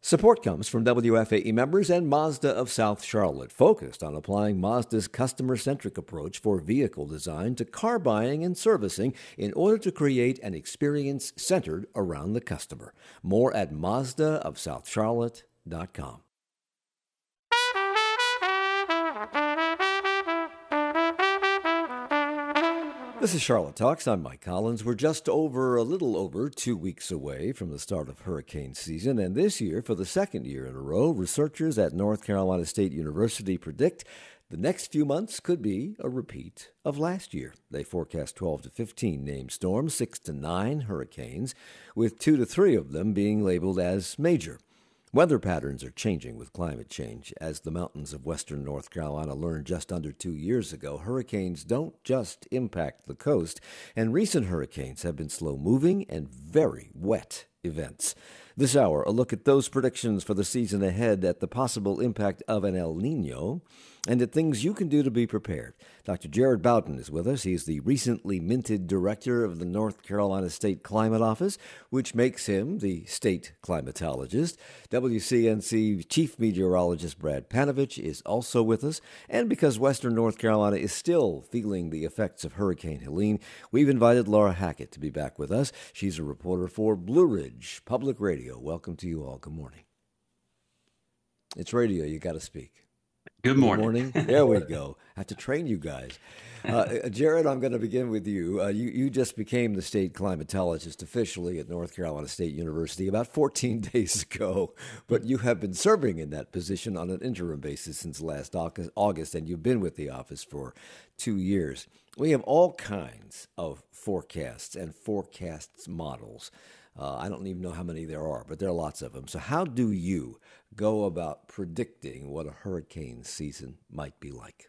Support comes from WFAE members and Mazda of South Charlotte, focused on applying Mazda's customer-centric approach for vehicle design to car buying and servicing in order to create an experience centered around the customer. More at mazdaofsouthcharlotte.com. This is Charlotte Talks. I'm Mike Collins. We're just a little over 2 weeks away from the start of hurricane season. And this year, for the second year in a row, researchers at North Carolina State University predict the next few months could be a repeat of last year. They forecast 12 to 15 named storms, 6 to 9 hurricanes, with 2 to 3 of them being labeled as major. Weather patterns are changing with climate change. As the mountains of western North Carolina learned just under 2 years ago, hurricanes don't just impact the coast, and recent hurricanes have been slow-moving and very wet events. This hour, a look at those predictions for the season ahead, at the possible impact of an El Nino, and at things you can do to be prepared. Dr. Jared Boughton is with us. He's the recently minted director of the North Carolina State Climate Office, which makes him the state climatologist. WCNC Chief Meteorologist Brad Panovich is also with us. And because western North Carolina is still feeling the effects of Hurricane Helene, we've invited Laura Hackett to be back with us. She's a reporter for Blue Ridge Public Radio. Welcome to you all. Good morning. It's radio. You got to speak. Good morning. There we go. I have to train you guys. Jared, I'm going to begin with you. You just became the state climatologist officially at North Carolina State University about 14 days ago, but you have been serving in that position on an interim basis since last August, and you've been with the office for 2 years. We have all kinds of forecasts and forecasts models. I don't even know how many there are, but there are lots of them. So how do you go about predicting what a hurricane season might be like?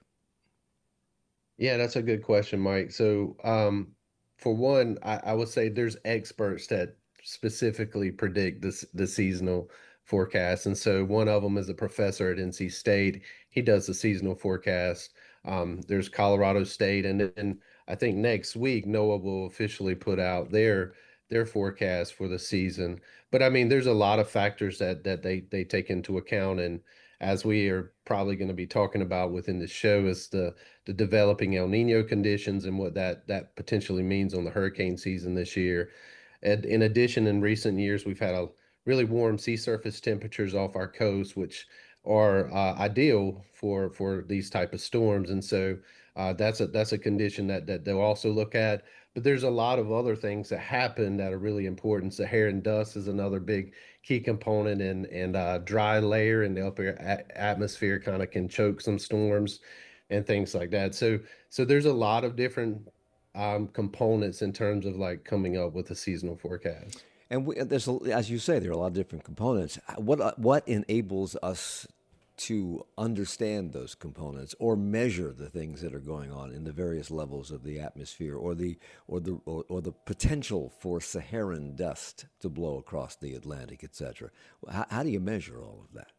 Yeah, that's a good question, Mike. So, for one, I would say there's experts that specifically predict the seasonal forecast. And so one of them is a professor at NC State. He does the seasonal forecast. There's Colorado State, and then I think next week NOAA will officially put out their forecast for the season. But I mean, there's a lot of factors that they take into account. And as we are probably going to be talking about within the show, is the developing El Nino conditions and what that potentially means on the hurricane season this year. And in addition, in recent years, we've had a really warm sea surface temperatures off our coast, which are ideal for these type of storms. And so that's a condition that they'll also look at. But there's a lot of other things that happen that are really important. Saharan dust is another big key component, and dry layer in the upper atmosphere kind of can choke some storms and things like that. So there's a lot of different components in terms of like coming up with a seasonal forecast. And as you say, there are a lot of different components. What enables us to understand those components or measure the things that are going on in the various levels of the atmosphere, or the potential for Saharan dust to blow across the Atlantic, etc.? How do you measure all of that?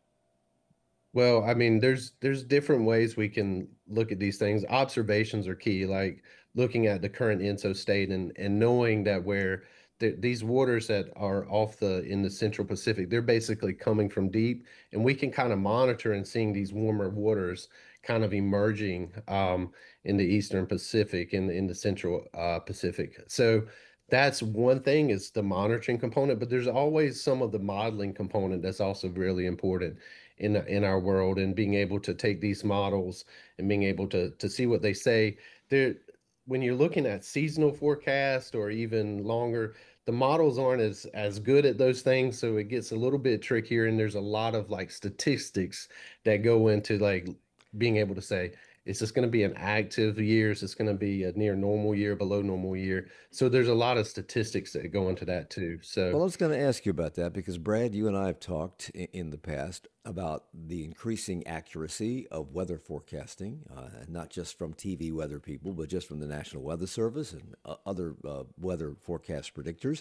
Well, I mean, there's different ways we can look at these things. Observations are key, like looking at the current ENSO state and knowing that where these waters that are in the Central Pacific, they're basically coming from deep, and we can kind of monitor and seeing these warmer waters kind of emerging in the Eastern Pacific and in the Central Pacific. So that's one thing, is the monitoring component, but there's always some of the modeling component that's also really important in our world, and being able to take these models and being able to see what they say. There, when you're looking at seasonal forecast or even longer, the models aren't as good at those things, so it gets a little bit trickier, and there's a lot of like statistics that go into like being able to say, is this going to be an active year? Is this going to be a near normal year, below normal year? So there's a lot of statistics that go into that too. So, well, I was going to ask you about that because, Brad, you and I have talked in the past about the increasing accuracy of weather forecasting, not just from TV weather people, but just from the National Weather Service and other weather forecast predictors.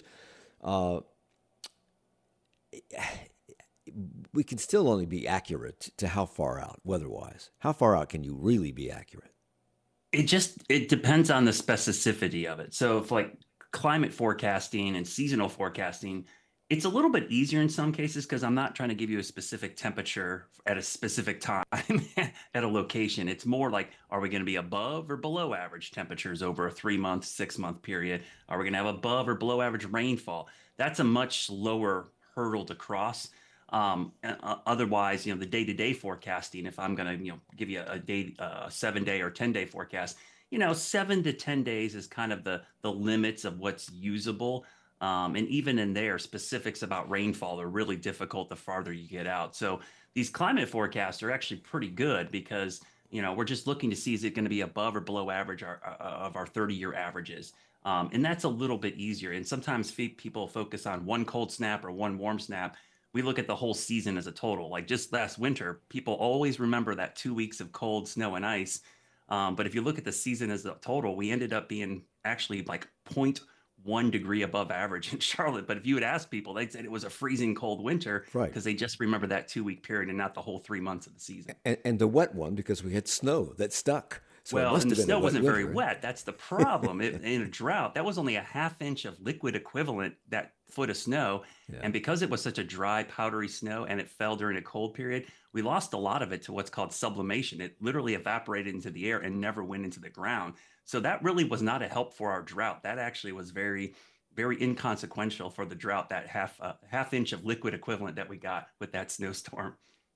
We can still only be accurate to how far out, weather-wise? How far out can you really be accurate? It depends on the specificity of it. So if like climate forecasting and seasonal forecasting, It's a little bit easier in some cases because I'm not trying to give you a specific temperature at a specific time at a location. It's more like, are we going to be above or below average temperatures over a 3 month, 6 month period? Are we going to have above or below average rainfall? That's a much lower hurdle to cross. Otherwise, the day-to-day forecasting, if I'm going to, give you a day, 7 day or 10 day forecast, 7 to 10 days is kind of the limits of what's usable. And even in there, specifics about rainfall are really difficult the farther you get out. So these climate forecasts are actually pretty good because, we're just looking to see is it going to be above or below average of our 30-year averages. And that's a little bit easier. And sometimes people focus on one cold snap or one warm snap. We look at the whole season as a total. Like just last winter, people always remember that 2 weeks of cold snow and ice. But if you look at the season as a total, we ended up being actually like 0.1 degree above average in Charlotte. But if you had asked people, they'd said it was a freezing cold winter Right. because they just remember that 2 week period and not the whole 3 months of the season. And the wet one because we had snow that stuck. So it Well, must and the have been a snow wet wasn't very winter. wet. That's the problem. In a drought, that was only a half inch of liquid equivalent, that foot of snow. Yeah. And because it was such a dry, powdery snow and it fell during a cold period, we lost a lot of it to what's called sublimation. It literally evaporated into the air and never went into the ground. So that really was not a help for our drought. That actually was very, very inconsequential for the drought, that half inch of liquid equivalent that we got with that snowstorm.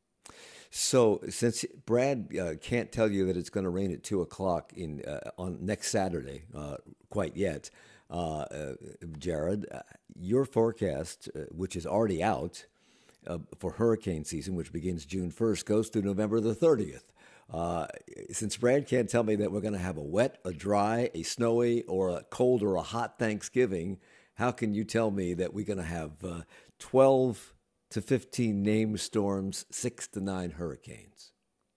So since Brad can't tell you that it's going to rain at 2 o'clock in on next Saturday quite yet, Jared, your forecast, which is already out for hurricane season, which begins June 1st, goes through November the 30th. Uh, since Brad can't tell me that we're going to have a wet, a dry, a snowy, or a cold or a hot Thanksgiving, how can you tell me that we're going to have 12 to 15 named storms, 6 to 9 hurricanes?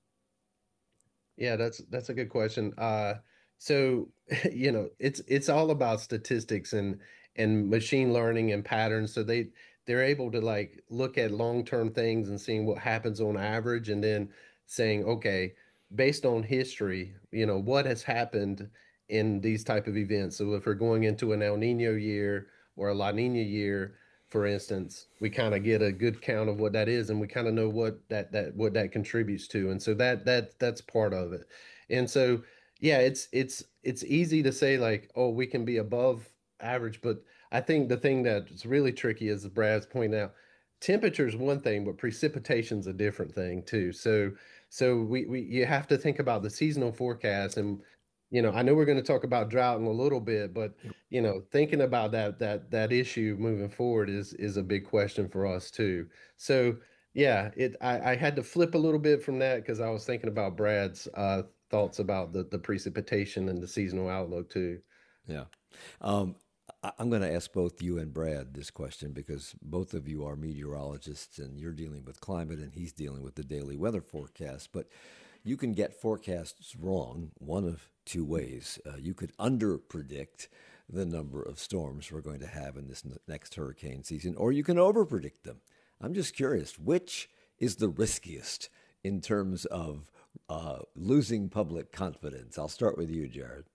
Yeah, that's a good question. So it's all about statistics and machine learning and patterns. So they're able to like look at long-term things and seeing what happens on average, and then saying, okay, based on history, what has happened in these type of events. So if we're going into an El Nino year or a La Nina year, for instance, we kind of get a good count of what that is, and we kind of know what that contributes to, and so that's part of it. And so, yeah, it's easy to say like, oh, we can be above average, but I think the thing that's really tricky is, Brad's pointing out, temperature is one thing, but precipitation's a different thing too. So we you have to think about the seasonal forecast, and I know we're going to talk about drought in a little bit, but thinking about that issue moving forward is a big question for us too. So yeah, I had to flip a little bit from that because I was thinking about Brad's thoughts about the precipitation and the seasonal outlook too. Yeah. Um, I'm going to ask both you and Brad this question because both of you are meteorologists and you're dealing with climate and he's dealing with the daily weather forecast. But you can get forecasts wrong one of two ways. You could underpredict the number of storms we're going to have in this next hurricane season, or you can overpredict them. I'm just curious, which is the riskiest in terms of losing public confidence? I'll start with you, Jared.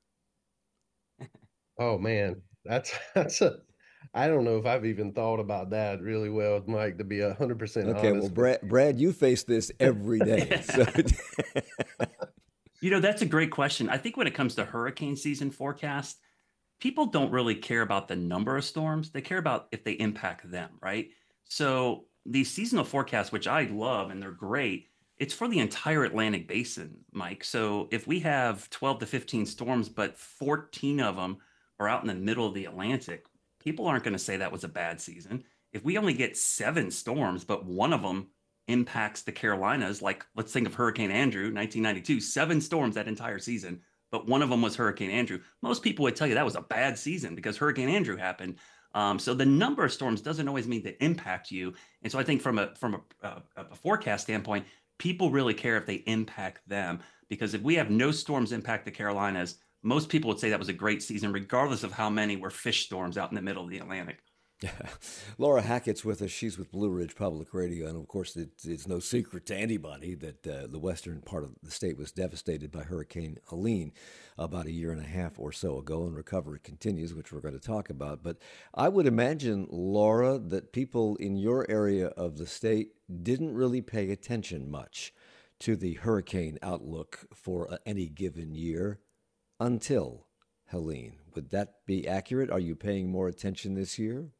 Oh man, that's a I don't know if I've even thought about that really well, Mike, to be 100% Okay, well, honest with Brad, you face this every day. So, That's a great question. I think when it comes to hurricane season forecast, people don't really care about the number of storms. They care about if they impact them, right? So these seasonal forecasts, which I love and they're great, it's for the entire Atlantic basin, Mike. So if we have 12 to 15 storms, but 14 of them are out in the middle of the Atlantic, people aren't going to say that was a bad season. If we only get 7 storms, but one of them impacts the Carolinas, like let's think of Hurricane Andrew, 1992, 7 storms that entire season, but one of them was Hurricane Andrew. Most people would tell you that was a bad season because Hurricane Andrew happened. So the number of storms doesn't always mean to impact you. And so I think from a forecast standpoint, people really care if they impact them because if we have no storms impact the Carolinas, most people would say that was a great season, regardless of how many were fish storms out in the middle of the Atlantic. Laura Hackett's with us. She's with Blue Ridge Public Radio. And of course, it's no secret to anybody that the western part of the state was devastated by Hurricane Helene about a year and a half or so ago, and recovery continues, which we're going to talk about. But I would imagine, Laura, that people in your area of the state didn't really pay attention much to the hurricane outlook for any given year until Helene. Would that be accurate? Are you paying more attention this year?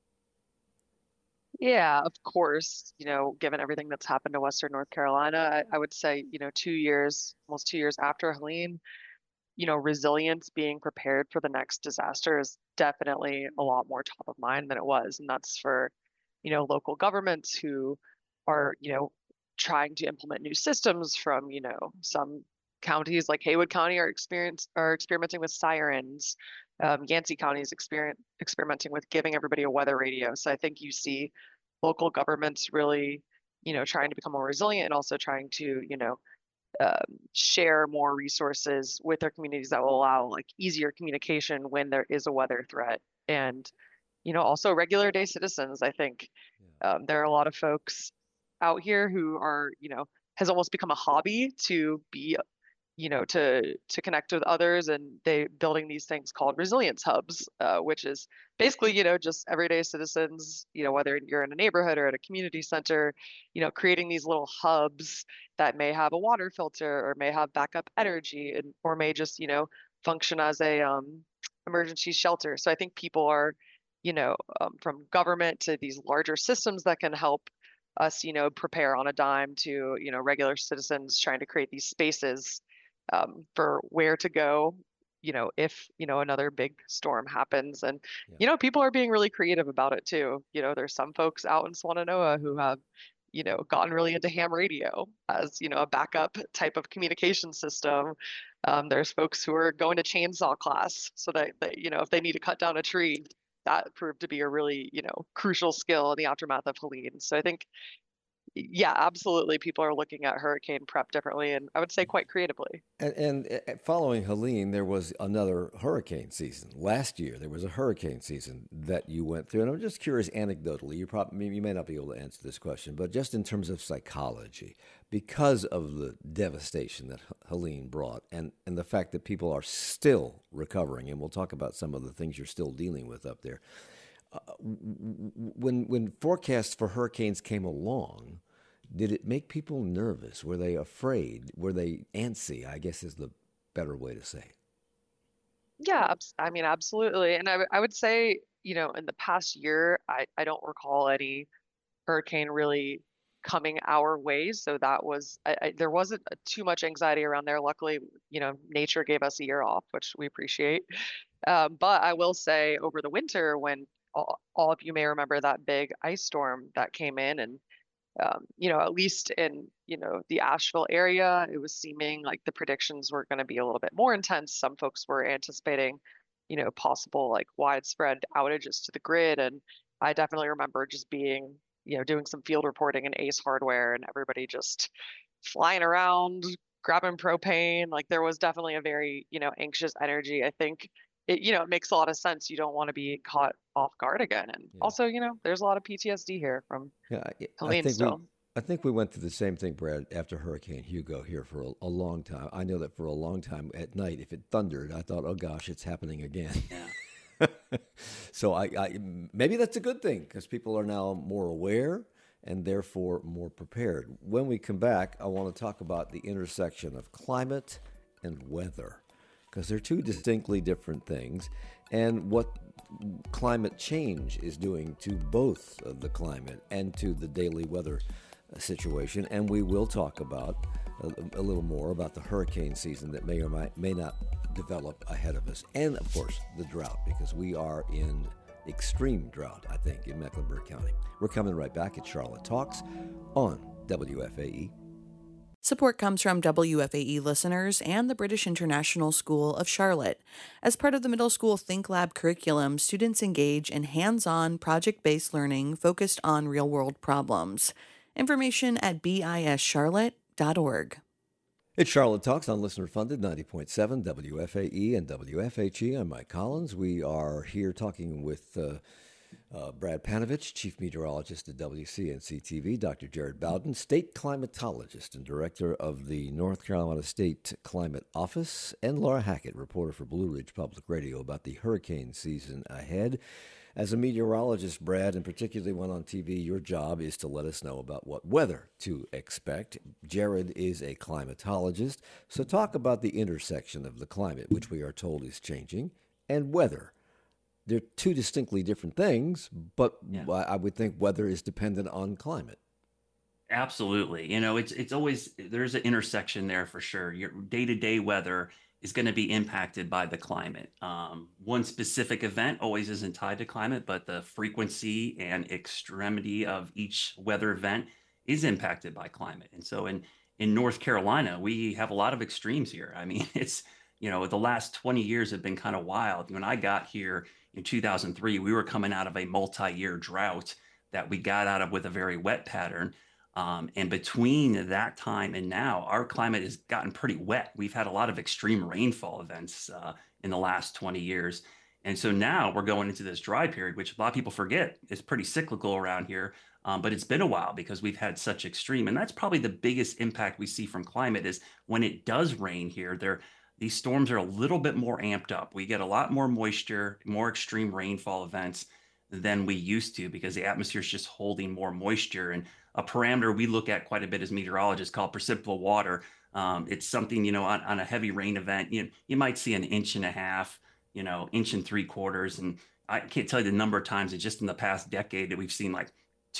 Yeah, of course, given everything that's happened to Western North Carolina, I would say, 2 years, almost 2 years after Helene, resilience, being prepared for the next disaster is definitely a lot more top of mind than it was. And that's for, local governments who are, trying to implement new systems from, some counties like Haywood County are experimenting with sirens. Yancey County is experimenting with giving everybody a weather radio. So I think you see local governments really, trying to become more resilient and also trying to, share more resources with their communities that will allow like easier communication when there is a weather threat. And, also regular day citizens. I think there are a lot of folks out here who are, has almost become a hobby to be to connect with others, and they building these things called resilience hubs, which is basically, just everyday citizens, whether you're in a neighborhood or at a community center, creating these little hubs that may have a water filter or may have backup energy and or may just, function as a emergency shelter. So I think people are, from government to these larger systems that can help us, prepare on a dime to, regular citizens trying to create these spaces for where to go, if, another big storm happens. And, people are being really creative about it too. There's some folks out in Swannanoa who have, gotten really into ham radio as, a backup type of communication system. There's folks who are going to chainsaw class so that, if they need to cut down a tree, that proved to be a really, crucial skill in the aftermath of Helene. So I think, yeah, absolutely. People are looking at hurricane prep differently, and I would say quite creatively. And following Helene, there was another hurricane season. Last year, there was a hurricane season that you went through. And I'm just curious, anecdotally, you may not be able to answer this question, but just in terms of psychology, because of the devastation that Helene brought and the fact that people are still recovering, and we'll talk about some of the things you're still dealing with up there. When forecasts for hurricanes came along, did it make people nervous? Were they afraid? Were they antsy, I guess is the better way to say it. Yeah, I mean, absolutely. And I would say, in the past year, I don't recall any hurricane really coming our way. So that was, there wasn't too much anxiety around there. Luckily, nature gave us a year off, which we appreciate. But I will say over the winter, when all of you may remember that big ice storm that came in, and at least in, the Asheville area, it was seeming like the predictions were going to be a little bit more intense. Some folks were anticipating, possible like widespread outages to the grid. And I definitely remember just being, doing some field reporting in Ace Hardware and everybody just flying around, grabbing propane. Like there was definitely a very, anxious energy. I think it makes a lot of sense. You don't want to be caught off guard again. And also, there's a lot of PTSD here from Helene still. I think we went through the same thing, Brad, after Hurricane Hugo here for a long time. I know that for a long time at night, if it thundered, I thought, oh gosh, it's happening again. Yeah. So I maybe that's a good thing because people are now more aware and therefore more prepared. When we come back, I want to talk about the intersection of climate and weather, because they're two distinctly different things, and what climate change is doing to both the climate and to the daily weather situation. And we will talk about a little more about the hurricane season that may or may not develop ahead of us, and of course the drought, because we are in extreme drought, I think, in Mecklenburg County. We're coming right back at Charlotte Talks on WFAE. Support comes from WFAE listeners and the British International School of Charlotte. As part of the middle school Think Lab curriculum, students engage in hands-on, project-based learning focused on real-world problems. Information at bischarlotte.org. It's Charlotte Talks on listener-funded 90.7 WFAE and WFHE. I'm Mike Collins. We are here talking with Brad Panovich, Chief Meteorologist at WCNC TV, Dr. Jared Bowden, State Climatologist and Director of the North Carolina State Climate Office, and Laura Hackett, reporter for Blue Ridge Public Radio about the hurricane season ahead. As a meteorologist, Brad, and particularly one on TV, your job is to let us know about what weather to expect. Jared is a climatologist, so talk about the intersection of the climate, which we are told is changing, and weather. They're two distinctly different things, but Yeah. I would think weather is dependent on climate. Absolutely. It's always there's an intersection there for sure. Your day-to-day weather is going to be impacted by the climate. One specific event always isn't tied to climate, but the frequency and extremity of each weather event is impacted by climate. And so in North Carolina, we have a lot of extremes here. I mean, the last 20 years have been kind of wild. When I got here in 2003, we were coming out of a multi-year drought that we got out of with a very wet pattern. And between that time and now, our climate has gotten pretty wet. We've had a lot of extreme rainfall events in the last 20 years. And so now we're going into this dry period, which a lot of people forget is pretty cyclical around here. But it's been a while because we've had such extreme. And that's probably the biggest impact we see from climate is when it does rain here, these storms are a little bit more amped up. We get a lot more moisture, more extreme rainfall events than we used to because the atmosphere is just holding more moisture. And a parameter we look at quite a bit as meteorologists called precipitable water. It's something, on a heavy rain event, you might see an inch and a half, inch and three quarters. And I can't tell you the number of times that just in the past decade that we've seen like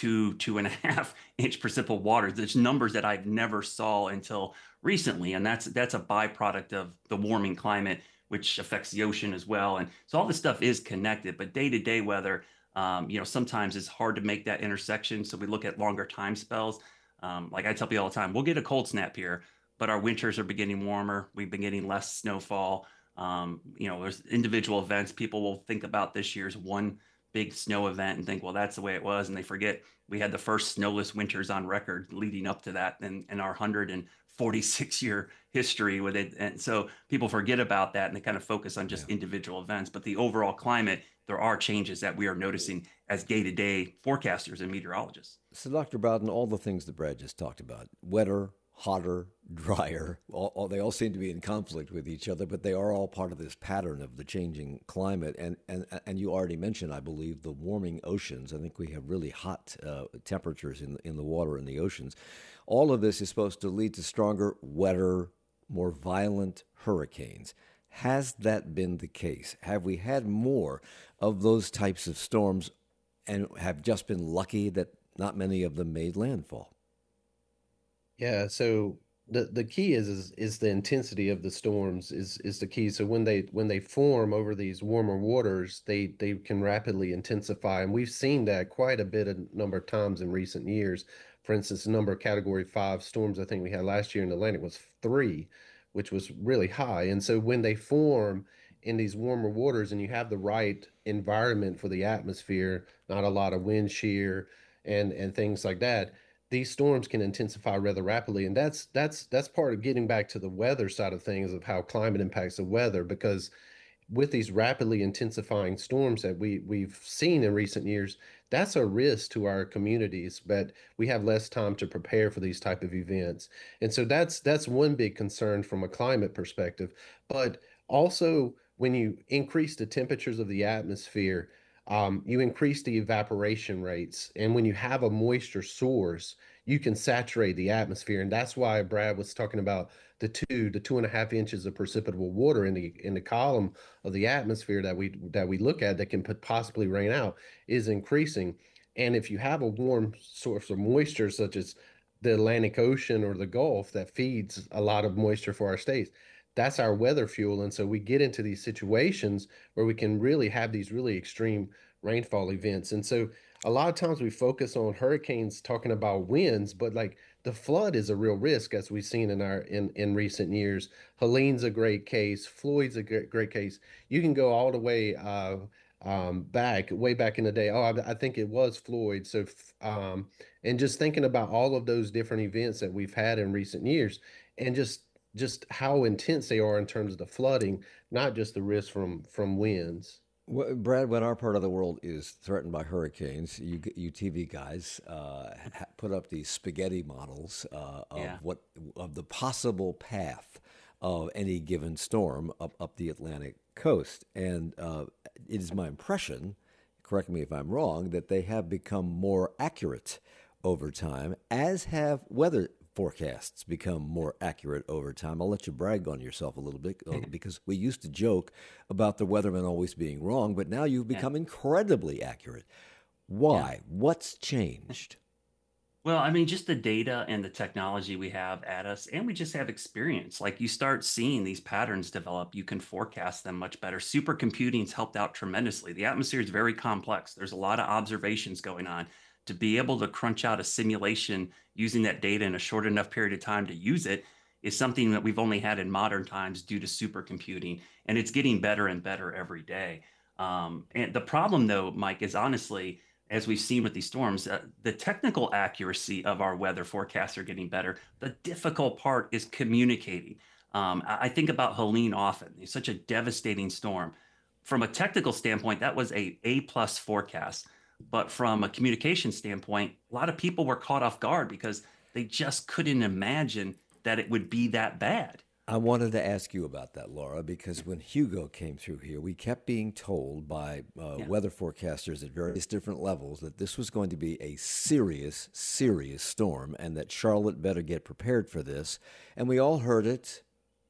2.5 inch precipitable water. There's numbers that I've never saw until recently. And that's a byproduct of the warming climate, which affects the ocean as well. And so all this stuff is connected, but day-to-day weather, sometimes it's hard to make that intersection. So we look at longer time spells. Like I tell people all the time, we'll get a cold snap here, but our winters are beginning warmer. We've been getting less snowfall. There's individual events. People will think about this year's one big snow event and think, well, that's the way it was. And they forget we had the first snowless winters on record leading up to that in our 146-year history with it. And so people forget about that and they kind of focus on just individual events. But the overall climate, there are changes that we are noticing as day-to-day forecasters and meteorologists. So, Dr. Bowden, all the things that Brad just talked about, wetter, hotter, drier, they all seem to be in conflict with each other, but they are all part of this pattern of the changing climate. And you already mentioned, I believe, the warming oceans. I think we have really hot temperatures in the water in the oceans. All of this is supposed to lead to stronger, wetter, more violent hurricanes. Has that been the case? Have we had more of those types of storms and have just been lucky that not many of them made landfall? Yeah, so the key is the intensity of the storms is the key. So when they form over these warmer waters, they can rapidly intensify, and we've seen that quite a number of times in recent years. For instance, the number of Category 5 storms I think we had last year in Atlantic was 3, which was really high. And so when they form in these warmer waters and you have the right environment for the atmosphere, not a lot of wind shear and things like that, these storms can intensify rather rapidly. And that's part of getting back to the weather side of things of how climate impacts the weather, because with these rapidly intensifying storms that we've seen in recent years, that's a risk to our communities, but we have less time to prepare for these type of events. And so that's one big concern from a climate perspective. But also when you increase the temperatures of the atmosphere, you increase the evaporation rates. And when you have a moisture source, you can saturate the atmosphere. And that's why Brad was talking about the 2.5 inches of precipitable water in the column of the atmosphere that we look at that can possibly rain out is increasing. And if you have a warm source of moisture, such as the Atlantic Ocean or the Gulf that feeds a lot of moisture for our states, that's our weather fuel. And so we get into these situations where we can really have these really extreme rainfall events. And so a lot of times we focus on hurricanes talking about winds, but like the flood is a real risk as we've seen in recent years. Helene's a great case. Floyd's a great case. You can go all the way way back in the day. Oh, I think it was Floyd. So and just thinking about all of those different events that we've had in recent years, and just how intense they are in terms of the flooding, not just the risk from winds. Brad, when our part of the world is threatened by hurricanes, you TV guys put up these spaghetti models Yeah. of the possible path of any given storm up the Atlantic coast, and it is my impression, correct me if I'm wrong, that they have become more accurate over time, as have weather forecasts become more accurate over time. I'll let you brag on yourself a little bit because we used to joke about the weathermen always being wrong, but now you've Yeah. become incredibly accurate. Yeah. Why? What's changed? Well, I mean, just the data and the technology we have at us, and we just have experience. Like you start seeing these patterns develop, you can forecast them much better. Supercomputing's helped out tremendously. The atmosphere is very complex. There's a lot of observations going on. To be able to crunch out a simulation using that data in a short enough period of time to use it is something that we've only had in modern times due to supercomputing, and it's getting better and better every day. And the problem, though, Mike, is honestly, as we've seen with these storms, the technical accuracy of our weather forecasts are getting better. The difficult part is communicating. I think about Helene often. It's such a devastating storm. From a technical standpoint, that was a plus forecast. But from a communication standpoint, a lot of people were caught off guard because they just couldn't imagine that it would be that bad. I wanted to ask you about that, Laura, because when Hugo came through here, we kept being told by Yeah. weather forecasters at various different levels that this was going to be a serious, serious storm and that Charlotte better get prepared for this. And we all heard it.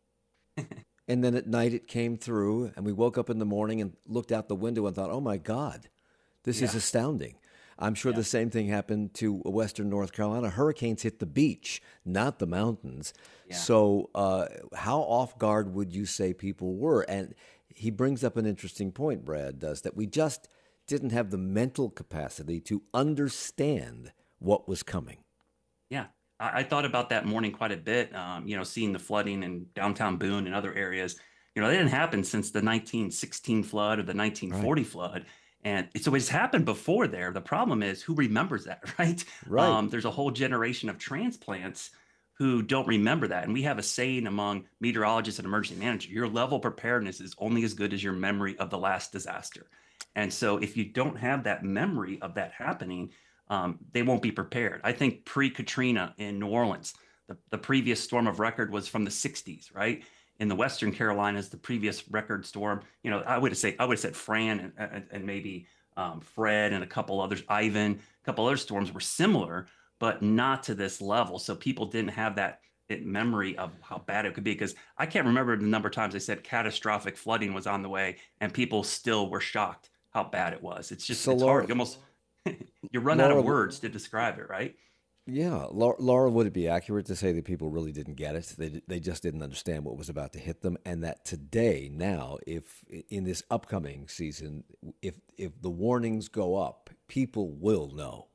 And then at night it came through, and we woke up in the morning and looked out the window and thought, oh my God, this is Yeah. astounding. I'm sure Yeah. the same thing happened to Western North Carolina. Hurricanes hit the beach, not the mountains. Yeah. So, how off guard would you say people were? And he brings up an interesting point, Brad does, that we just didn't have the mental capacity to understand what was coming. Yeah, I thought about that morning quite a bit. Seeing the flooding in downtown Boone and other areas. They didn't happen since the 1916 flood or the Right. 1940 flood, and it's always happened before there. The problem is who remembers that, right? Right. There's a whole generation of transplants who don't remember that, and we have a saying among meteorologists and emergency managers: your level of preparedness is only as good as your memory of the last disaster. And so, if you don't have that memory of that happening, they won't be prepared. I think pre-Katrina in New Orleans, the previous storm of record was from the 60s, right? In the Western Carolinas, the previous record storm, I would have said Fran and maybe Fred and a couple others, Ivan, a couple other storms were similar, but not to this level. So people didn't have that memory of how bad it could be, because I can't remember the number of times they said catastrophic flooding was on the way and people still were shocked how bad it was. So, It's hard. Laura, You almost you run out Laura, of words to describe it, right? yeah, Laura, would it be accurate to say that people really didn't get it? They just didn't understand what was about to hit them, and that today, now, if in this upcoming season, if the warnings go up, people will know.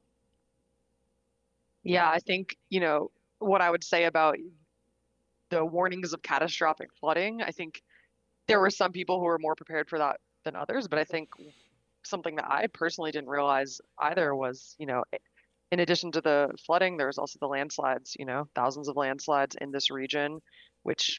Yeah, I think, what I would say about the warnings of catastrophic flooding, I think there were some people who were more prepared for that than others, but I think something that I personally didn't realize either was, in addition to the flooding, there was also the landslides, thousands of landslides in this region, which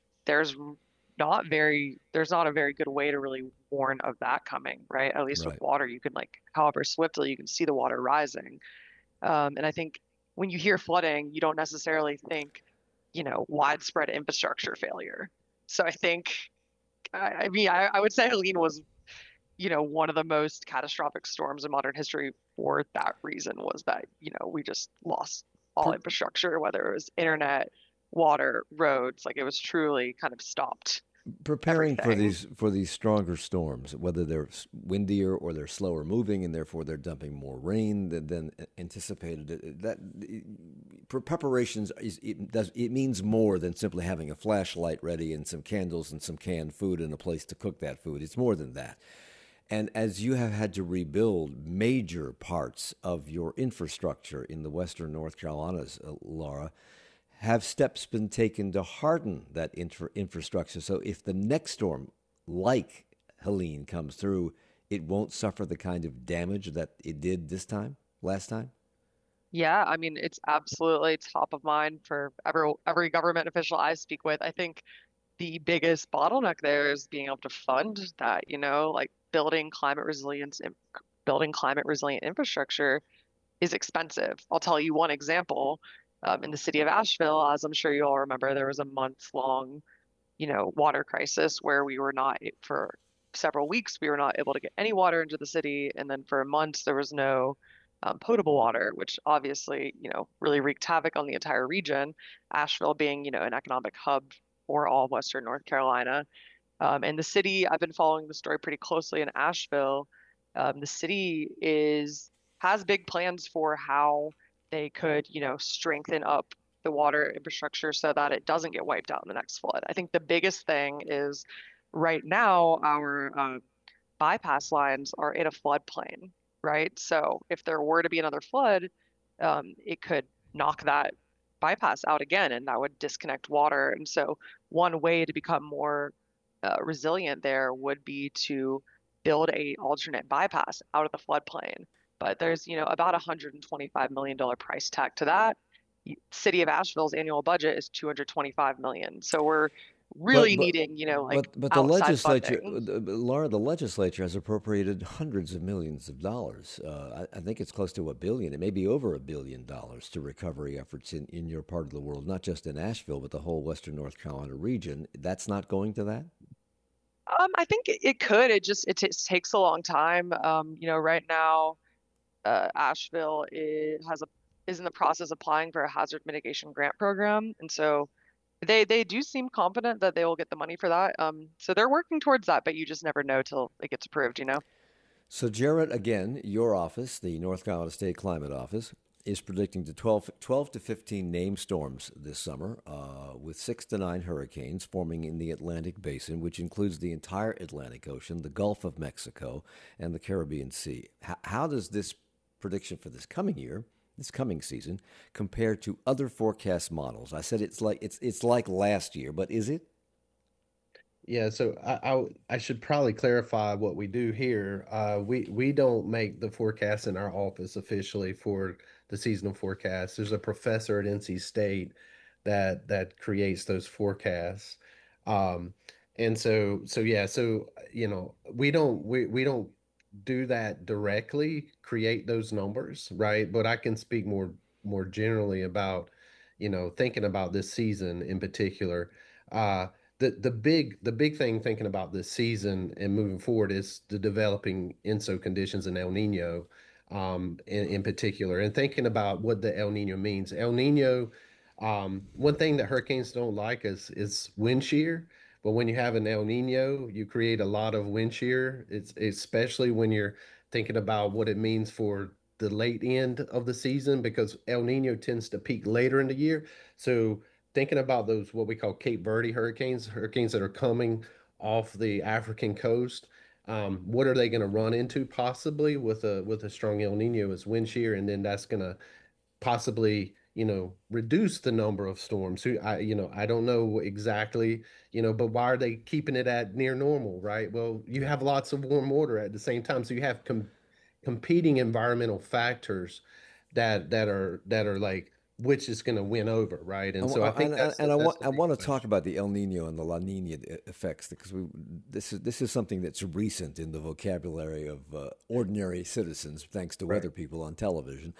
there's not a very good way to really warn of that coming, right? At least with Right. water, you can however swiftly you can see the water rising. And I think when you hear flooding, you don't necessarily think, widespread infrastructure failure. So I think, I mean, I would say Helene was, one of the most catastrophic storms in modern history for that reason, was that, we just lost all Per- infrastructure, whether it was internet, water, roads, like it was truly kind of stopped Preparing everything. for these stronger storms, whether they're windier or they're slower moving, and therefore they're dumping more rain than anticipated. Preparations it means more than simply having a flashlight ready and some candles and some canned food and a place to cook that food. It's more than that. And as you have had to rebuild major parts of your infrastructure in the Western North Carolinas, Laura, have steps been taken to harden that infrastructure so if the next storm, like Helene, comes through, it won't suffer the kind of damage that it did last time? Yeah, I mean, it's absolutely top of mind for every government official I speak with. I think the biggest bottleneck there is being able to fund that, like building building climate resilient infrastructure is expensive. I'll tell you one example. In the city of Asheville, as I'm sure you all remember, there was a month-long, water crisis where we were not, for several weeks, we were not able to get any water into the city. And then for months, there was no potable water, which obviously, really wreaked havoc on the entire region. Asheville being, an economic hub for all Western North Carolina. And the city, I've been following the story pretty closely in Asheville. The city has big plans for how they could, strengthen up the water infrastructure so that it doesn't get wiped out in the next flood. I think the biggest thing is right now our bypass lines are in a floodplain, right? So if there were to be another flood, it could knock that bypass out again, and that would disconnect water. And so one way to become more resilient there would be to build a alternate bypass out of the floodplain. But there's, about $125 million price tag to that. City of Asheville's annual budget is $225 million. So we're really But needing, like but the outside legislature, funding. Laura, the legislature has appropriated hundreds of millions of dollars. I think it's close to $1 billion. It may be over $1 billion to recovery efforts in your part of the world, not just in Asheville, but the whole Western North Carolina region. That's not going to that. I think it could. It takes a long time. Right now, Asheville is in the process of applying for a hazard mitigation grant program, and so they do seem confident that they will get the money for that. So they're working towards that, but you just never know till it gets approved. So, Jared, again, your office, the North Carolina State Climate Office, is predicting 12 to 15 named storms this summer, with 6 to 9 hurricanes forming in the Atlantic Basin, which includes the entire Atlantic Ocean, the Gulf of Mexico, and the Caribbean Sea. How does this prediction for this coming season, compare to other forecast models? I said it's like last year, but is it? Yeah, so I should probably clarify what we do here. We don't make the forecast in our office officially for the seasonal forecast. There's a professor at NC State that creates those forecasts. Um, and so yeah, so we don't do that directly, create those numbers, right? But I can speak more generally about, thinking about this season in particular. Uh, the big thing thinking about this season and moving forward is the developing INSO conditions in El Nino, in particular, and thinking about what the El Nino means. El Nino, one thing that hurricanes don't like is wind shear. But when you have an El Nino, you create a lot of wind shear. It's especially when you're thinking about what it means for the late end of the season, because El Nino tends to peak later in the year. So thinking about those what we call Cape Verde hurricanes that are coming off the African coast, what are they going to run into possibly with a strong El Nino is wind shear, and then that's going to possibly reduce the number of storms. I don't know exactly, but why are they keeping it at near normal, right? Well, you have lots of warm water at the same time, so you have competing environmental factors that are like which is going to win over, right? And so I think that's the I big want to talk question. about the El Nino and the La Nina effects, because this is something that's recent in the vocabulary of ordinary citizens, thanks to Right. weather people on television.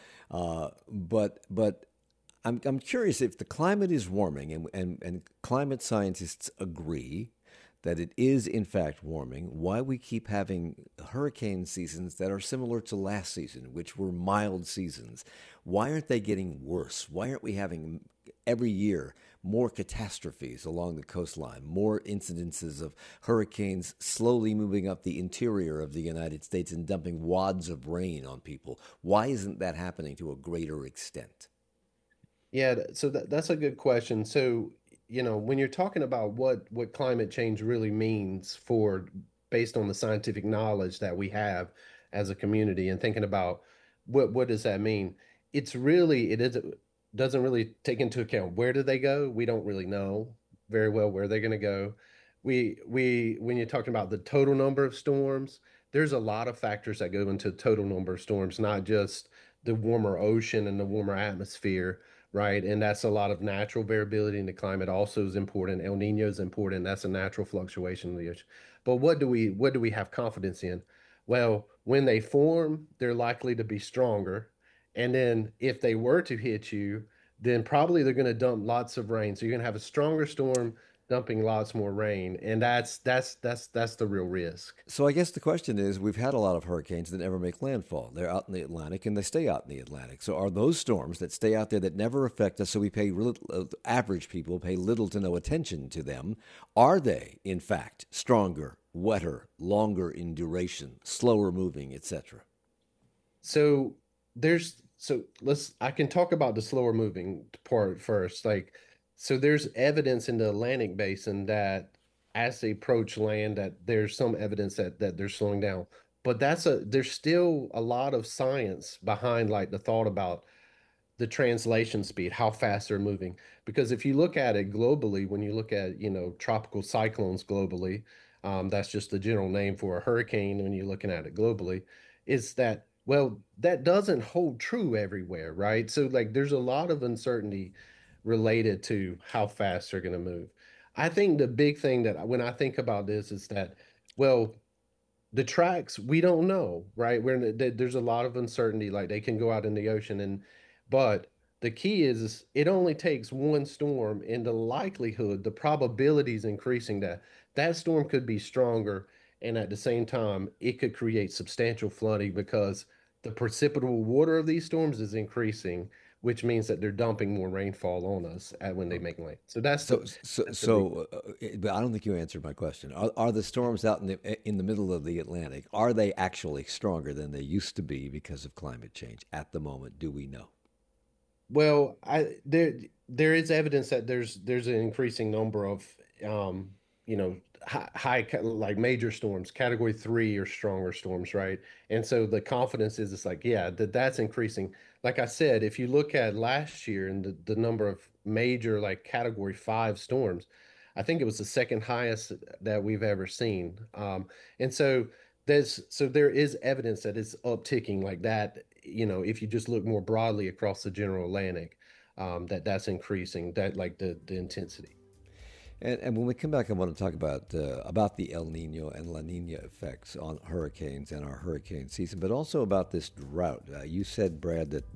But I'm curious if the climate is warming, and climate scientists agree that it is in fact warming, why we keep having hurricane seasons that are similar to last season, which were mild seasons. Why aren't they getting worse? Why aren't we having every year more catastrophes along the coastline, more incidences of hurricanes slowly moving up the interior of the United States and dumping wads of rain on people? Why isn't that happening to a greater extent? Yeah, so that's a good question. So, when you're talking about what climate change really means for based on the scientific knowledge that we have as a community and thinking about what does that mean? It doesn't really take into account where do they go? We don't really know very well where they're going to go. We when you're talking about the total number of storms, there's a lot of factors that go into total number of storms, not just the warmer ocean and the warmer atmosphere, right? And that's a lot of natural variability in the climate also is important. El Nino is important. That's a natural fluctuation in the ocean. But what do we have confidence in? Well, when they form, they're likely to be stronger. And then if they were to hit you, then probably they're going to dump lots of rain. So you're going to have a stronger storm dumping lots more rain. And that's the real risk. So I guess the question is, we've had a lot of hurricanes that never make landfall. They're out in the Atlantic and they stay out in the Atlantic. So are those storms that stay out there that never affect us, so we pay average people pay little to no attention to them, are they in fact stronger, wetter, longer in duration, slower moving, etc.? So I can talk about the slower moving part first. Like, so there's evidence in the Atlantic basin that as they approach land, that there's some evidence that they're slowing down. But there's still a lot of science behind like the thought about the translation speed, how fast they're moving. Because if you look at it globally, when you look at, tropical cyclones globally, that's just the general name for a hurricane when you're looking at it globally, is that, well, that doesn't hold true everywhere, right? So, like, there's a lot of uncertainty related to how fast they're going to move. I think the big thing that when I think about this is that, well, the tracks we don't know, right? There's a lot of uncertainty. Like they can go out in the ocean, but the key is it only takes one storm, and the likelihood, the probability is increasing that that storm could be stronger, and at the same time, it could create substantial flooding because the precipitable water of these storms is increasing, which means that they're dumping more rainfall on us when they make land. So But I don't think you answered my question. Are the storms out in the middle of the Atlantic, are they actually stronger than they used to be because of climate change at the moment? Do we know? Well, there is evidence that there's an increasing number of you know like major storms, category 3 or stronger storms, right? And so the confidence is it's like, yeah, that's increasing. Like I said, if you look at last year and the number of major like category 5 storms, I think it was the second highest that we've ever seen. And so there is evidence that it's upticking like that, if you just look more broadly across the general Atlantic, that's increasing that like the intensity. And when we come back, I want to talk about the El Nino and La Nina effects on hurricanes and our hurricane season, but also about this drought. You said, Brad, that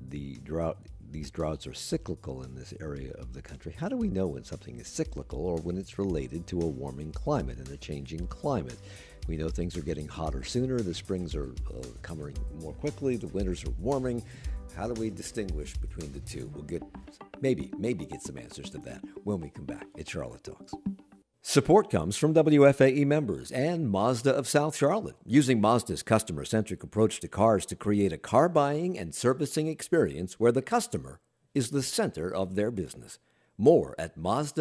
these droughts are cyclical in this area of the country. How do we know when something is cyclical or when it's related to a warming climate and a changing climate? We know things are getting hotter sooner, the springs are coming more quickly, the winters are warming. How do we distinguish between the two? We'll get maybe get some answers to that when we come back. It's Charlotte Talks. Support comes from WFAE members and Mazda of South Charlotte, using Mazda's customer-centric approach to cars to create a car buying and servicing experience where the customer is the center of their business. More at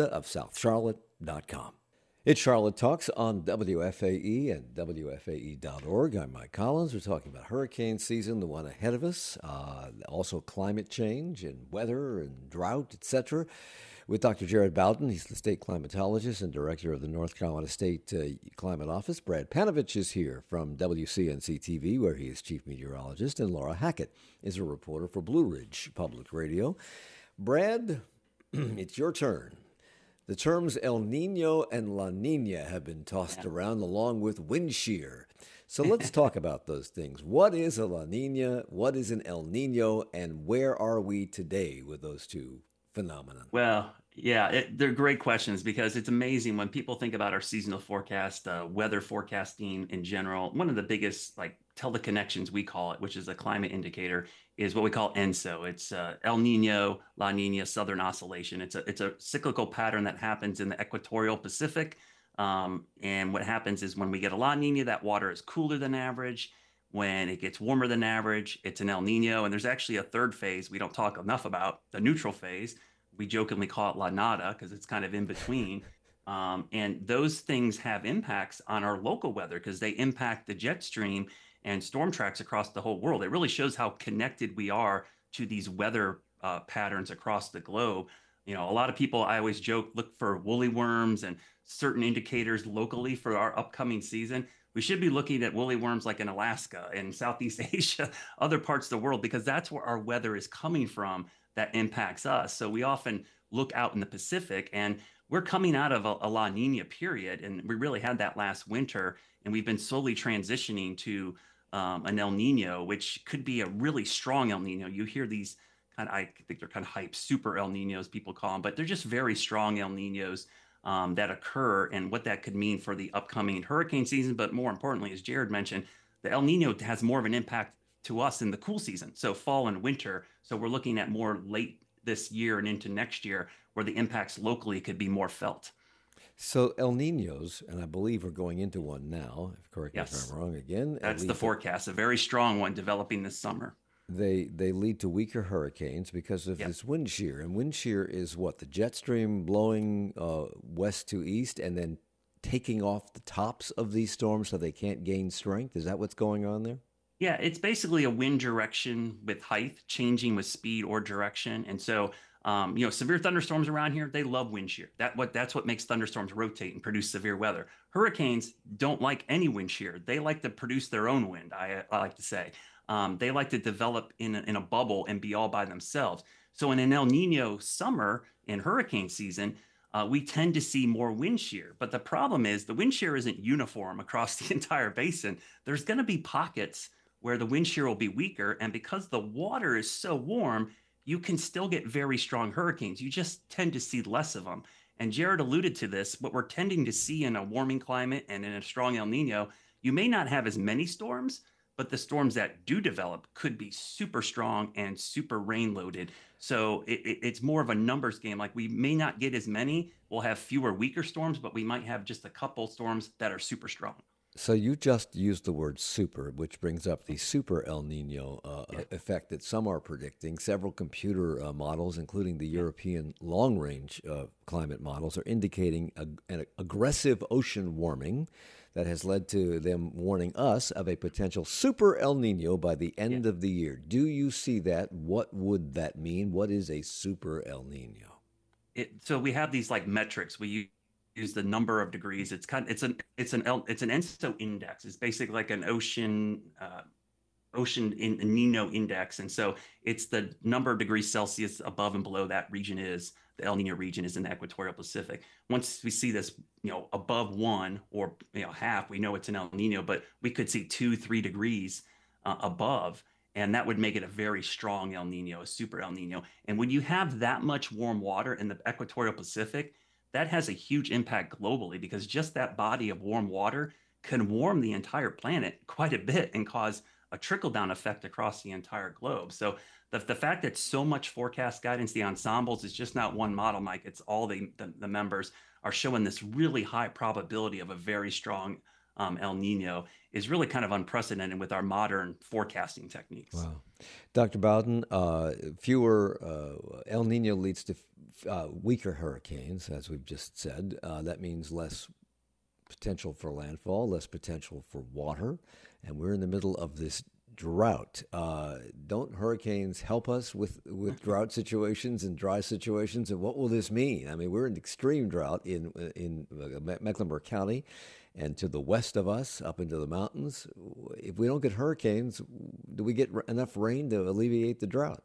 MazdaofSouthCharlotte.com. It's Charlotte Talks on WFAE and WFAE.org. I'm Mike Collins. We're talking about hurricane season, the one ahead of us, also climate change and weather and drought, etc. With Dr. Jared Bowden. He's the state climatologist and director of the North Carolina State Climate Office. Brad Panovich is here from WCNC-TV, where he is chief meteorologist, and Laura Hackett is a reporter for Blue Ridge Public Radio. Brad, it's your turn. The terms El Nino and La Nina have been tossed around along with wind shear. So let's talk about those things. What is a La Nina? What is an El Nino? And where are we today with those two phenomena? Well, yeah, they're great questions because it's amazing when people think about our seasonal forecast, weather forecasting in general. One of the biggest, like, teleconnections we call it, which is a climate indicator, is what we call ENSO. It's El Nino, La Nina, Southern Oscillation. It's a cyclical pattern that happens in the equatorial Pacific. And what happens is when we get a La Nina, that water is cooler than average. When it gets warmer than average, it's an El Nino. And there's actually a third phase we don't talk enough about, the neutral phase. We jokingly call it La Nada because it's kind of in between. And those things have impacts on our local weather because they impact the jet stream and storm tracks across the whole world. It really shows how connected we are to these weather patterns across the globe. A lot of people, I always joke, look for woolly worms and certain indicators locally for our upcoming season. We should be looking at woolly worms like in Alaska and Southeast Asia, other parts of the world, because that's where our weather is coming from that impacts us. So we often look out in the Pacific, and we're coming out of a La Nina period, and we really had that last winter, and we've been slowly transitioning to an El Nino, which could be a really strong El Nino. You hear these I think they're kind of hype super El Ninos, people call them, but they're just very strong El Ninos that occur, and what that could mean for the upcoming hurricane season. But more importantly, as Jared mentioned, the El Nino has more of an impact to us in the cool season, so fall and winter. So we're looking at more late this year and into next year where the impacts locally could be more felt. So El Ninos, and I believe we're going into one now, correct me if Yes, I'm wrong again, that's the forecast, a very strong one developing this summer. they lead to weaker hurricanes because of Yep. this wind shear. And wind shear is what? The jet stream blowing west to east and then taking off the tops of these storms so they can't gain strength? Is that what's going on there? Yeah, it's basically a wind direction with height changing with speed or direction. And so, severe thunderstorms around here, they love wind shear. That's what makes thunderstorms rotate and produce severe weather. Hurricanes don't like any wind shear. They like to produce their own wind, I like to say. They like to develop in a bubble and be all by themselves. So in an El Nino summer in hurricane season, we tend to see more wind shear. But the problem is the wind shear isn't uniform across the entire basin. There's going to be pockets where the wind shear will be weaker. And because the water is so warm, you can still get very strong hurricanes. You just tend to see less of them. And Jared alluded to this, what we're tending to see in a warming climate and in a strong El Nino, you may not have as many storms, but the storms that do develop could be super strong and super rain loaded. So it's more of a numbers game. Like we may not get as many, we'll have fewer weaker storms, but we might have just a couple storms that are super strong. So you just used the word super, which brings up the super El Nino effect that some are predicting. Several computer models, including the European long-range climate models, are indicating an aggressive ocean warming that has led to them warning us of a potential super El Nino by the end of the year. Do you see that? What would that mean? What is a super El Nino? So we have these like metrics. We use the number of degrees. It's an ENSO index. It's basically like an ocean in Nino index, and so it's the number of degrees Celsius above and below that region is the El Nino region is in the equatorial Pacific. Once we see this, above one or half, we know it's an El Nino, but we could see 2-3 degrees above. And that would make it a very strong El Nino, a super El Nino. And when you have that much warm water in the equatorial Pacific, that has a huge impact globally because just that body of warm water can warm the entire planet quite a bit and cause a trickle down effect across the entire globe. So the fact that so much forecast guidance, the ensembles, is just not one model, Mike. It's all the members are showing this really high probability of a very strong El Nino is really kind of unprecedented with our modern forecasting techniques. Wow. Dr. Bowden, fewer El Nino leads to weaker hurricanes, as we've just said. That means less potential for landfall, less potential for water, and we're in the middle of this drought. Don't hurricanes help us with drought situations and dry situations? And what will this mean? I mean, we're in extreme drought in Mecklenburg County and to the west of us, up into the mountains. If we don't get hurricanes, do we get enough rain to alleviate the drought?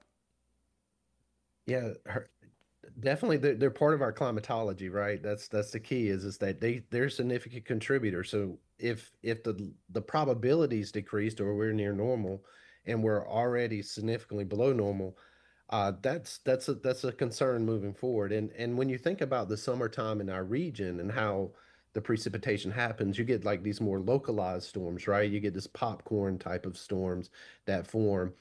Yeah, definitely they're part of our climatology, right? That's the key is that they're a significant contributor. So if the probabilities decreased or we're near normal and we're already significantly below normal, that's a concern moving forward. And when you think about the summertime in our region and how the precipitation happens, you get like these more localized storms, right? You get this popcorn type of storms that form.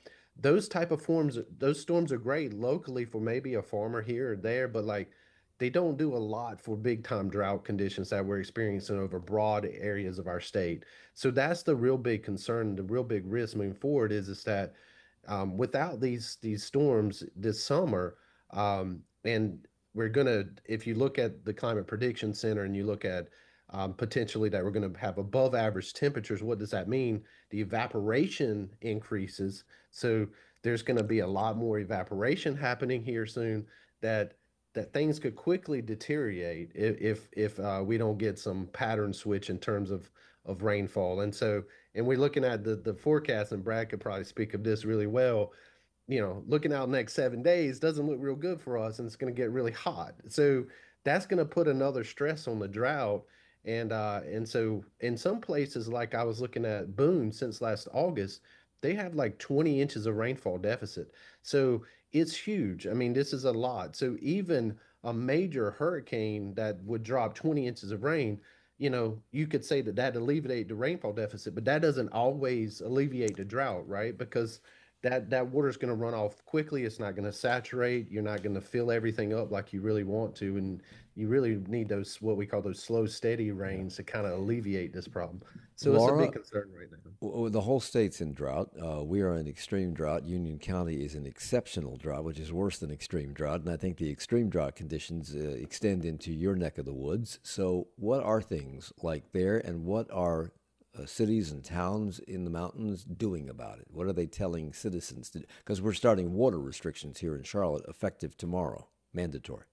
Those storms are great locally for maybe a farmer here or there, but like they don't do a lot for big time drought conditions that we're experiencing over broad areas of our state. So that's the real big concern, the real big risk moving forward is that without these storms this summer, and we're gonna, if you look at the Climate Prediction Center and you look at potentially that we're going to have above average temperatures, what does that mean? The evaporation increases, so there's going to be a lot more evaporation happening here soon. That things could quickly deteriorate if we don't get some pattern switch in terms of rainfall. And we're looking at the forecast, and Brad could probably speak of this really well. looking out next 7 days doesn't look real good for us, and it's going to get really hot. So that's going to put another stress on the drought. And so in some places, like I was looking at Boone since last August, they have like 20 inches of rainfall deficit. So it's huge. I mean, this is a lot. So even a major hurricane that would drop 20 inches of rain, you could say that that alleviate the rainfall deficit, but that doesn't always alleviate the drought, right? Because that water is going to run off quickly. It's not going to saturate. You're not going to fill everything up like you really want to, and you really need those what we call those slow, steady rains to kind of alleviate this problem. So it's a Laura, big concern right now. the whole state's in drought. We are in extreme drought. Union County is in exceptional drought, which is worse than extreme drought. And I think the extreme drought conditions extend into your neck of the woods. So, what are things like there, and what are cities and towns in the mountains doing about it? What are they telling citizens to do? Because we're starting water restrictions here in Charlotte effective tomorrow, mandatory.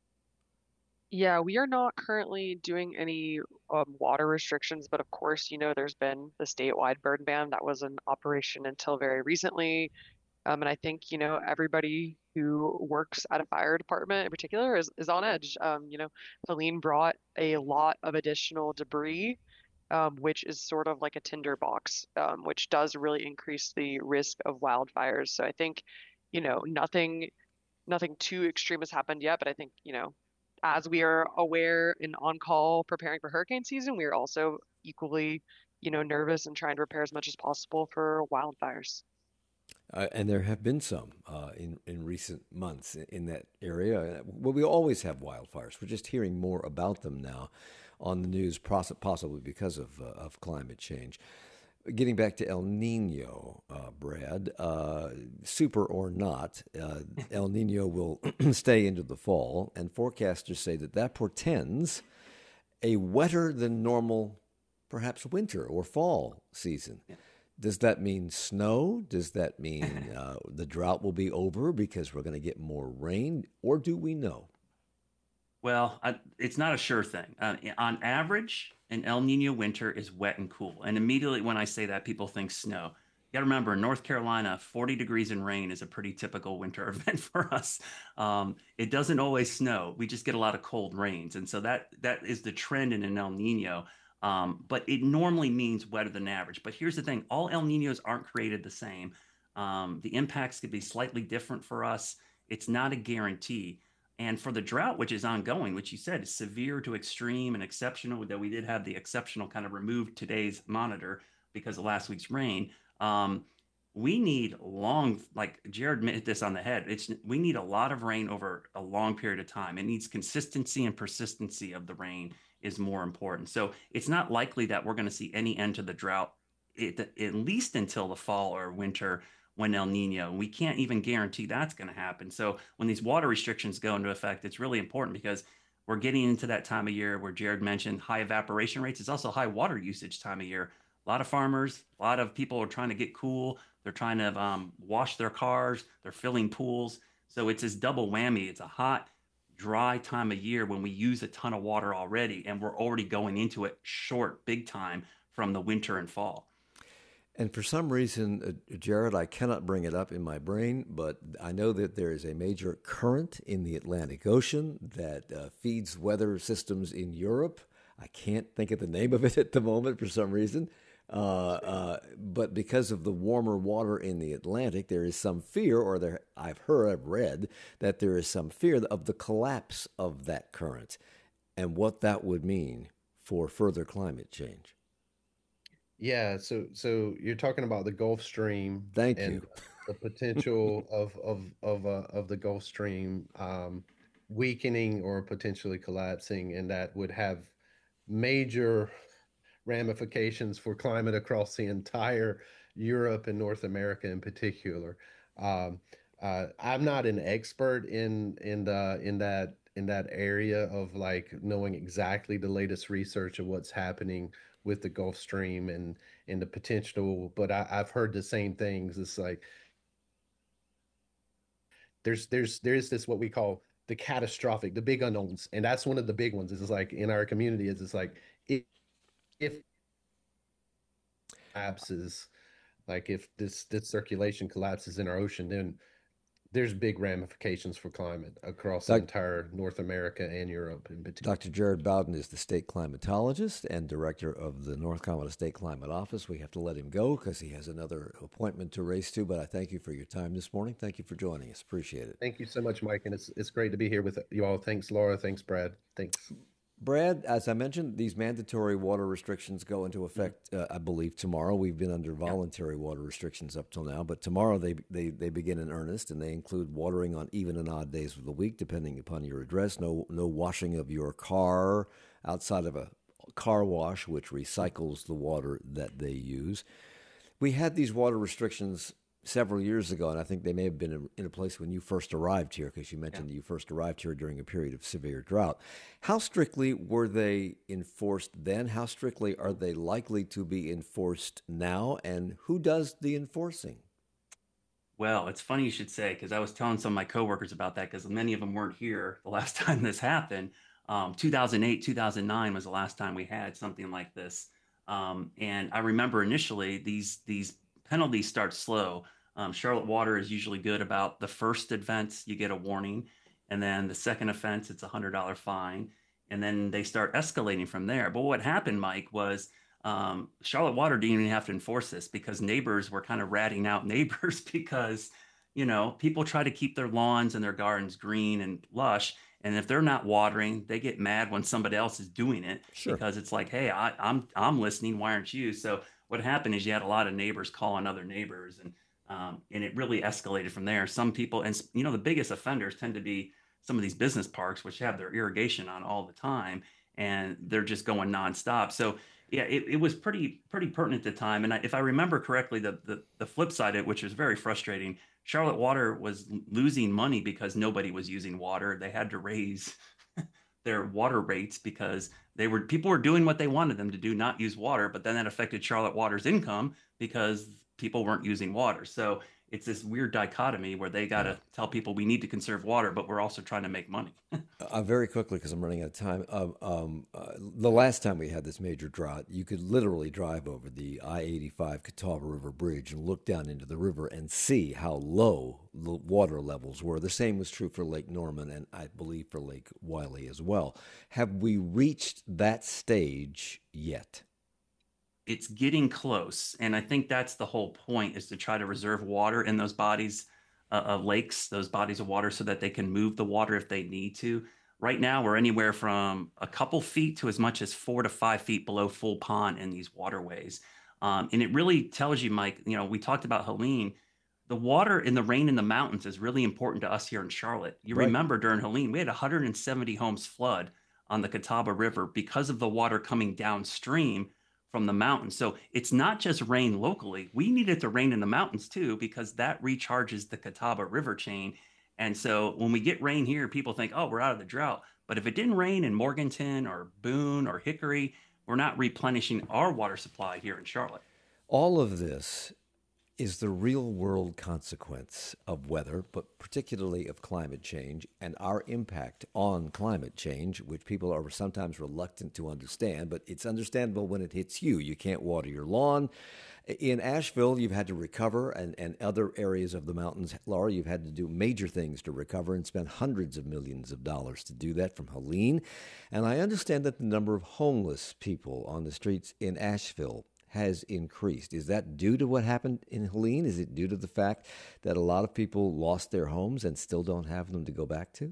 Yeah, we are not currently doing any water restrictions, but of course, there's been the statewide burn ban that was in operation until very recently. And I think, everybody who works at a fire department in particular is on edge. Helene brought a lot of additional debris, which is sort of like a tinderbox, which does really increase the risk of wildfires. So I think, nothing too extreme has happened yet, but I think, as we are aware and on call preparing for hurricane season, we are also equally, nervous and trying to prepare as much as possible for wildfires. And there have been some in recent months in that area. Well, we always have wildfires. We're just hearing more about them now on the news, possibly because of climate change. Getting back to El Nino, Brad, super or not, El Nino will stay into the fall, and forecasters say that portends a wetter than normal, perhaps winter or fall season. Does that mean snow? Does that mean the drought will be over because we're going to get more rain? Or do we know? Well, it's not a sure thing. On average, an El Nino winter is wet and cool. And immediately when I say that, people think snow. You got to remember, in North Carolina, 40 degrees and rain is a pretty typical winter event for us. It doesn't always snow. We just get a lot of cold rains. And so that is the trend in an El Nino. But it normally means wetter than average. But here's the thing, all El Ninos aren't created the same. The impacts could be slightly different for us. It's not a guarantee. And for the drought, which is ongoing, which you said is severe to extreme and exceptional, that we did have the exceptional kind of removed today's monitor because of last week's rain. We need long, like Jared hit this on the head. We need a lot of rain over a long period of time. It needs consistency and persistency of the rain is more important. So it's not likely that we're going to see any end to the drought, at least until the fall or winter when El Nino. We can't even guarantee that's going to happen. So when these water restrictions go into effect, it's really important because we're getting into that time of year where Jared mentioned high evaporation rates. It's also high water usage time of year. A lot of farmers, a lot of people are trying to get cool. They're trying to wash their cars. They're filling pools. So it's this double whammy. It's a hot, dry time of year when we use a ton of water already, and we're already going into it short, big time from the winter and fall. And for some reason, Jared, I cannot bring it up in my brain, but I know that there is a major current in the Atlantic Ocean that feeds weather systems in Europe. I can't think of the name of it at the moment for some reason. But because of the warmer water in the Atlantic, there is some fear, I've read that there is some fear of the collapse of that current and what that would mean for further climate change. Yeah, so you're talking about the Gulf Stream Thank and you. the potential of the Gulf Stream weakening or potentially collapsing, and that would have major ramifications for climate across the entire Europe and North America in particular. Um, I'm not an expert in that area of like knowing exactly the latest research of what's happening with the Gulf Stream and the potential, but I've heard the same things. It's like there's this what we call the catastrophic, the big unknowns, and that's one of the big ones. Is like in our community, is it's like if collapses, Like if this circulation collapses in our ocean, then there's big ramifications for climate across the Doc, entire North America and Europe in particular. Dr. Jared Bowden is the state climatologist and director of the North Carolina State Climate Office. We have to let him go because he has another appointment to race to, but I thank you for your time this morning. Thank you for joining us. Appreciate it. Thank you so much, Mike, and it's great to be here with you all. Thanks, Laura. Thanks, Brad. Thanks. Brad, as I mentioned, these mandatory water restrictions go into effect, I believe, tomorrow. We've been under voluntary water restrictions up till now, but tomorrow they begin in earnest, and they include watering on even and odd days of the week, depending upon your address. No washing of your car outside of a car wash, which recycles the water that they use. We had these water restrictions several years ago, and I think they may have been in a place when you first arrived here, because you mentioned that you first arrived here during a period of severe drought. How strictly were they enforced then? How strictly are they likely to be enforced now? And who does the enforcing? Well, it's funny you should say, because I was telling some of my coworkers about that, because many of them weren't here the last time this happened. 2008, 2009 was the last time we had something like this. And I remember initially these penalties start slow. Charlotte Water is usually good about the first offense, you get a warning. And then the second offense, it's $100 fine. And then they start escalating from there. But what happened, Mike, was Charlotte Water didn't even have to enforce this because neighbors were kind of ratting out neighbors because, people try to keep their lawns and their gardens green and lush. And if they're not watering, they get mad when somebody else is doing it. Sure. Because it's like, hey, I'm listening. Why aren't you? So what happened is you had a lot of neighbors calling other neighbors, and it really escalated from there. Some people, and the biggest offenders tend to be some of these business parks, which have their irrigation on all the time, and they're just going nonstop. So yeah, it was pretty pertinent at the time. And if I remember correctly, the flip side of it, which was very frustrating, Charlotte Water was losing money because nobody was using water. They had to raise their water rates because people were doing what they wanted them to do, not use water, but then that affected Charlotte Water's income because people weren't using water. So it's this weird dichotomy where they got to tell people we need to conserve water, but we're also trying to make money. Very quickly, because I'm running out of time. The last time we had this major drought, you could literally drive over the I-85 Catawba River Bridge and look down into the river and see how low the water levels were. The same was true for Lake Norman and I believe for Lake Wylie as well. Have we reached that stage yet? It's getting close. And I think that's the whole point, is to try to reserve water in those bodies of lakes, those bodies of water, so that they can move the water if they need to. Right now, we're anywhere from a couple feet to as much as 4 to 5 feet below full pond in these waterways. And it really tells you, Mike, we talked about Helene. The water and the rain in the mountains is really important to us here in Charlotte. You remember during Helene, we had 170 homes flood on the Catawba River because of the water coming downstream from the mountains. So it's not just rain locally. We need it to rain in the mountains too, because that recharges the Catawba River chain. And so when we get rain here, people think, oh, we're out of the drought. But if it didn't rain in Morganton or Boone or Hickory, we're not replenishing our water supply here in Charlotte. All of this is the real world consequence of weather, but particularly of climate change and our impact on climate change, which people are sometimes reluctant to understand, but it's understandable when it hits you. You can't water your lawn. In Asheville, you've had to recover, and other areas of the mountains, Laura, you've had to do major things to recover and spend hundreds of millions of dollars to do that from Helene. And I understand that the number of homeless people on the streets in Asheville has increased. Is that due to what happened in Helene? Is it due to the fact that a lot of people lost their homes and still don't have them to go back to?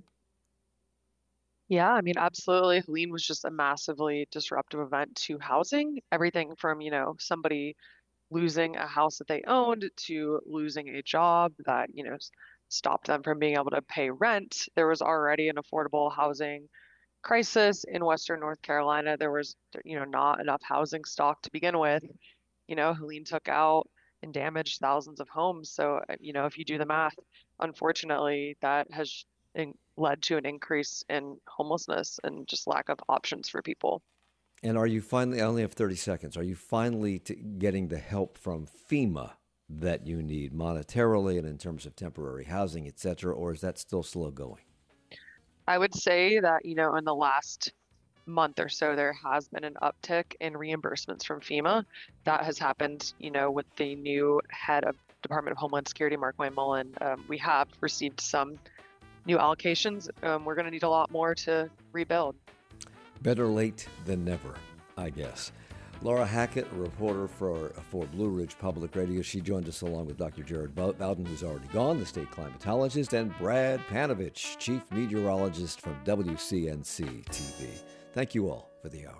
Yeah, I mean, absolutely. Helene was just a massively disruptive event to housing. Everything from, somebody losing a house that they owned to losing a job that, stopped them from being able to pay rent. There was already an affordable housing crisis in Western North Carolina. There was, not enough housing stock to begin with. Helene took out and damaged thousands of homes. So, if you do the math, unfortunately, that has led to an increase in homelessness and just lack of options for people. And are you finally, I only have 30 seconds, are you finally getting the help from FEMA that you need monetarily and in terms of temporary housing, et cetera, or is that still slow going? I would say that, in the last month or so, there has been an uptick in reimbursements from FEMA. That has happened, with the new head of Department of Homeland Security, Mark Wayne Mullen. We have received some new allocations. We're going to need a lot more to rebuild. Better late than never, I guess. Laura Hackett, a reporter for Blue Ridge Public Radio. She joined us along with Dr. Jared Bowden, who's already gone, the state climatologist, and Brad Panovich, chief meteorologist from WCNC TV. Thank you all for the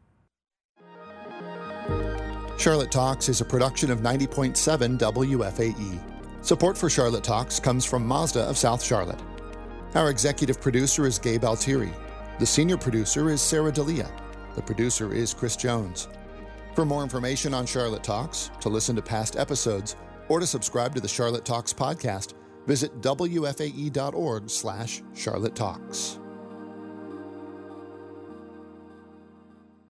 hour. Charlotte Talks is a production of 90.7 WFAE. Support for Charlotte Talks comes from Mazda of South Charlotte. Our executive producer is Gabe Altieri. The senior producer is Sarah D'Elia. The producer is Chris Jones. For more information on Charlotte Talks, to listen to past episodes, or to subscribe to the Charlotte Talks podcast, visit WFAE.org/Charlotte Talks.